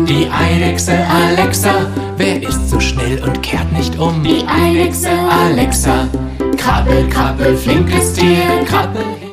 Die Eidechse Alexa, wer ist so schnell und kehrt nicht um? Die Eidechse Alexa, krabbel, krabbel, flinkes Tier, krabbel hin.